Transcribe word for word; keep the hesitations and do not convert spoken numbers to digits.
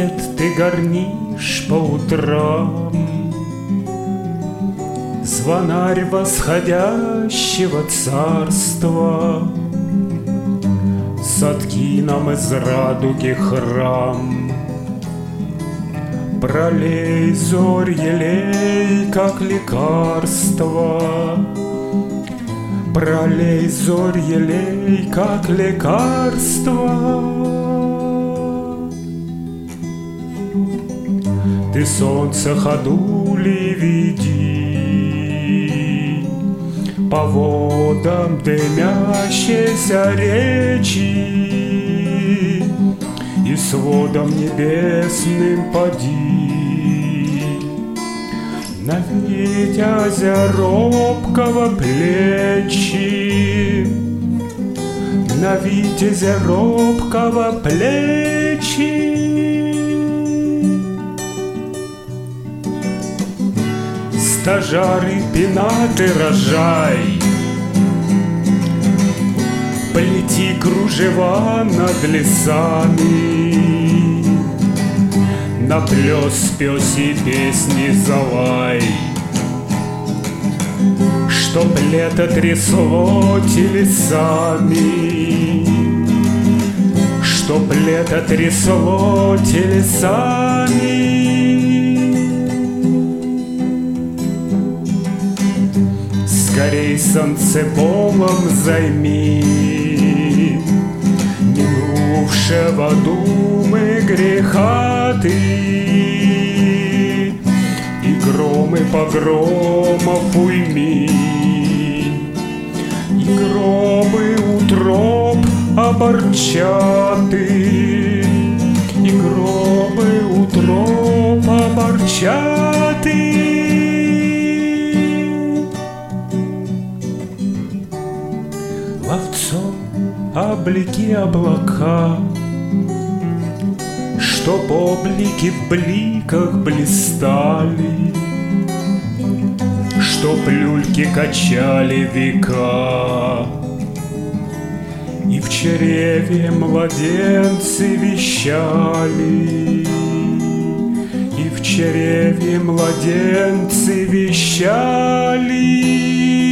свет ты горнишь по утрам, звонарь восходящего царства, сотки нам из радуги храм. Пролей зорь елей, как лекарство, пролей зорь елей, как лекарство. Ты солнце ходули веди по водам дымящейся речи, и с водом небесным поди на витязя робкого плечи, на витязя робкого плечи. Стажары пенаты рожай, плети кружева над лесами, на плес пёси песни залай, чтоб лето трясло телесами, чтоб лето трясло телесами. Скорей солнцеполом займи минувшего думы греха ты, и громы погромов уйми, и гробы утроб оборчаты, и гробы утроб оборчаты. Ловцом облеки облака, чтоб облики в бликах блистали, чтоб люльки качали века, и в чреве младенцы вещали, и в чреве младенцы вещали.